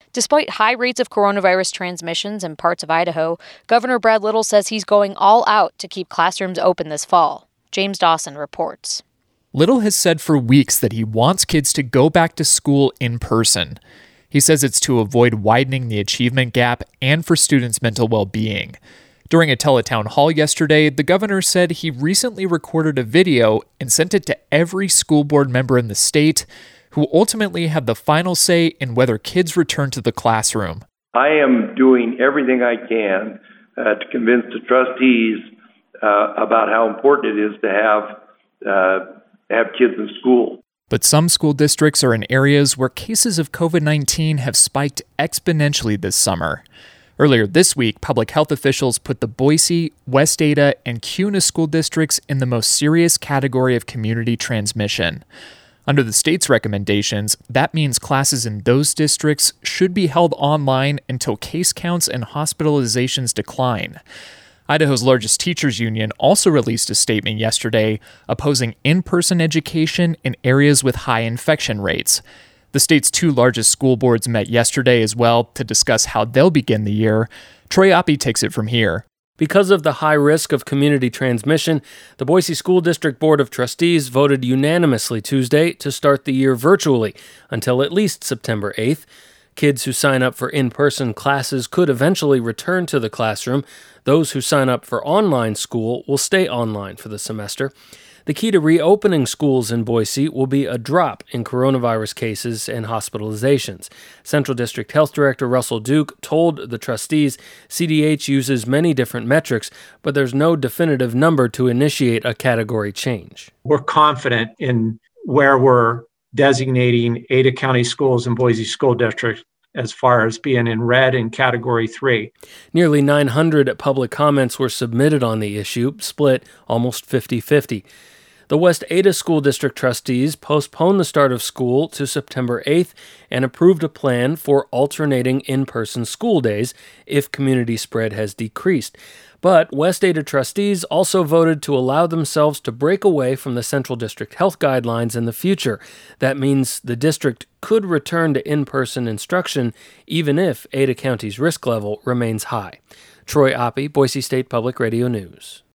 Despite high rates of coronavirus transmissions in parts of Idaho, Governor Brad Little says he's going all out to keep classrooms open this fall. James Dawson reports. Little has said for weeks that he wants kids to go back to school in person. He says it's to avoid widening the achievement gap and for students' mental well-being. During a teletown hall yesterday, the governor said he recently recorded a video and sent it to every school board member in the state, who ultimately have the final say in whether kids return to the classroom. I am doing everything I can to convince the trustees about how important it is to have kids in school. But some school districts are in areas where cases of COVID-19 have spiked exponentially this summer. Earlier this week, public health officials put the Boise, West Ada, and Kuna school districts in the most serious category of community transmission. Under the state's recommendations, that means classes in those districts should be held online until case counts and hospitalizations decline. Idaho's largest teachers union also released a statement yesterday opposing in-person education in areas with high infection rates. The state's two largest school boards met yesterday as well to discuss how they'll begin the year. Troy Oppie takes it from here. Because of the high risk of community transmission, the Boise School District Board of Trustees voted unanimously Tuesday to start the year virtually until at least September 8th. Kids who sign up for in-person classes could eventually return to the classroom. Those who sign up for online school will stay online for the semester. The key to reopening schools in Boise will be a drop in coronavirus cases and hospitalizations. Central District Health Director Russell Duke told the trustees CDH uses many different metrics, but there's no definitive number to initiate a category change. We're confident in where we're designating Ada County schools and Boise School District as far as being in red in Category 3. Nearly 900 public comments were submitted on the issue, split almost 50-50. The West Ada School District trustees postponed the start of school to September 8th and approved a plan for alternating in-person school days if community spread has decreased. But West Ada trustees also voted to allow themselves to break away from the Central District health guidelines in the future. That means the district could return to in-person instruction even if Ada County's risk level remains high. Troy Oppie, Boise State Public Radio News.